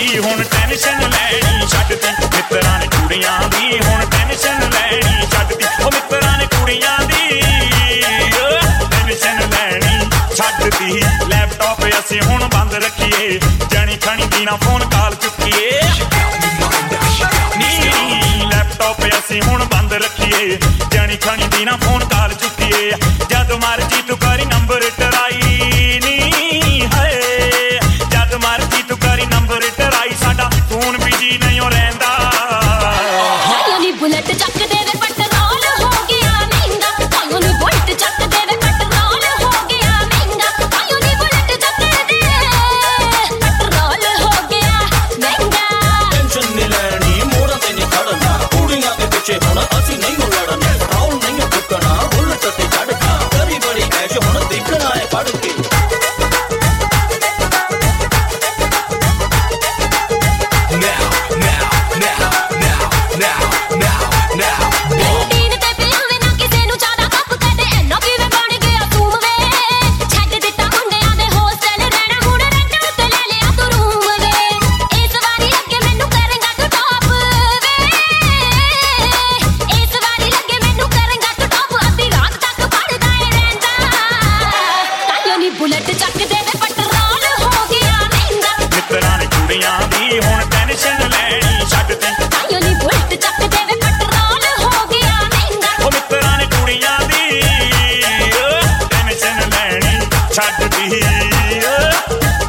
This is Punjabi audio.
ਹੁਣ ਟੈਨਸ਼ਨ ਲੈਣੀ ਛੱਡਤੀ ਮਿੱਤਰਾਂ ਨੇ ਕੁੜੀਆਂ ਦੀ ਹੁਣ ਟੈਨਸ਼ਨ ਲੈਣੀ ਛੱਡਤੀ ਉਹ ਮਿੱਤਰਾਂ ਨੇ ਕੁੜੀਆਂ ਦੀ ਟੈਨਸ਼ਨ ਲੈਣੀ ਛੱਡਤੀ ਲੈਪਟਾਪ ਅਸੀਂ ਹੁਣ ਬੰਦ ਰੱਖੀਏ ਜਾਣੀ ਖਾਣੀ ਦੀ ਨਾ ਫੋਨ ਕਾਲ ਚੁੱਕੀਏ ਨੀ ਲੈਪਟਾਪ ਅਸੀਂ ਹੁਣ ਬੰਦ ਰੱਖੀਏ ਜਾਣੀ ਖਾਣੀ ਦੀ ਨਾ ਫੋਨ ਕਾਲ ਚੁੱਕੀਏ ਜਦ ਮਰਜੀ ਤੂੰ ਕਰੀ ਨੰਬਰ ਟਰਾਈ ਨੀ ਹੈ ਜਦ ਮਰਜੀ ਤੂੰ ਕਰੀ ਨੰਬਰ ਟਰਾਈ ਸਾਡਾ ਫੋਨ ਬਿਜੀ ਨਹੀਂ ਹੋ